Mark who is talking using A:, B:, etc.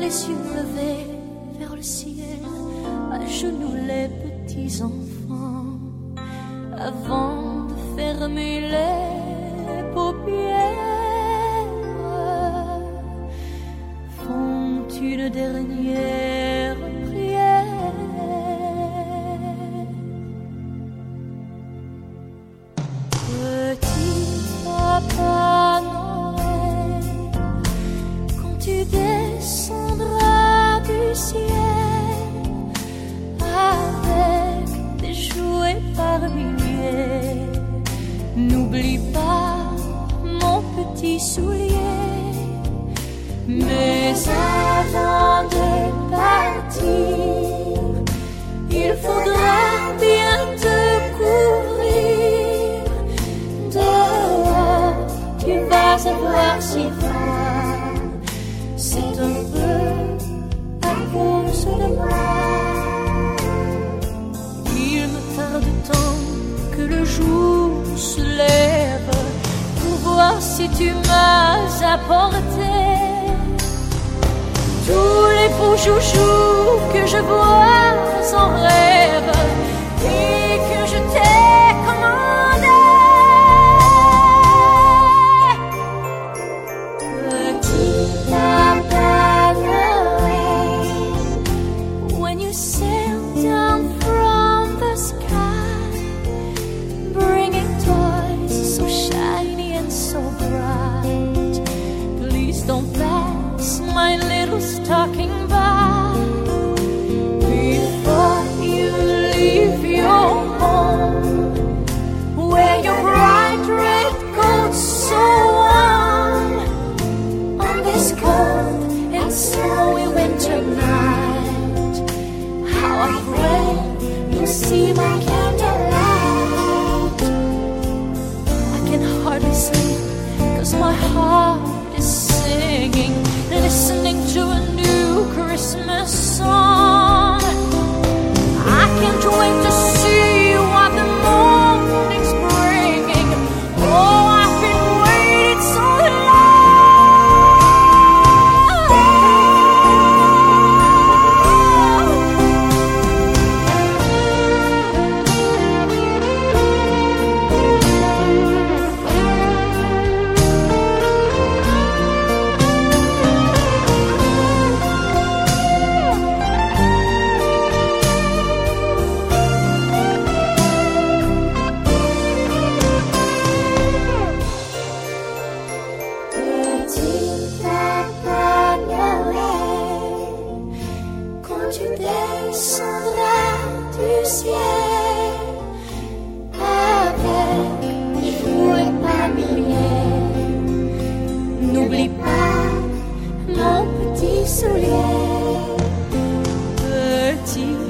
A: les yeux levés vers le ciel, à genoux les petits enfants, avant de fermer les paupières, font une dernière prière. Petit Papa Noël, quand tu descendras du ciel avec des jouets par milliers, n'oublie pas mon petit soulier. Mais avant de partir, il faudra bien te couvrir. Dehors, tu vas avoir si froid, c'est un peu à cause de moi. Il me tarde tant que le jour se lève pour voir si tu m'as apporté tous les beaux joujoux que je vois en rêve et que je t'ai commandé. Petit Papa Noël, when you sail down from the sky, bringing toys so shiny and so bright, please don't pass my little stocking by before you leave your home. Wear your bright red coat so warm on this cold and snowy winter night. How I pray you'll see my candlelight. I can hardly sleep 'cause my heart is singing, listening to a new Christmas song. I can't wait to see what the morning's bringing. Oh, I've been waiting so n'oublie pas mon petit soulier. Petit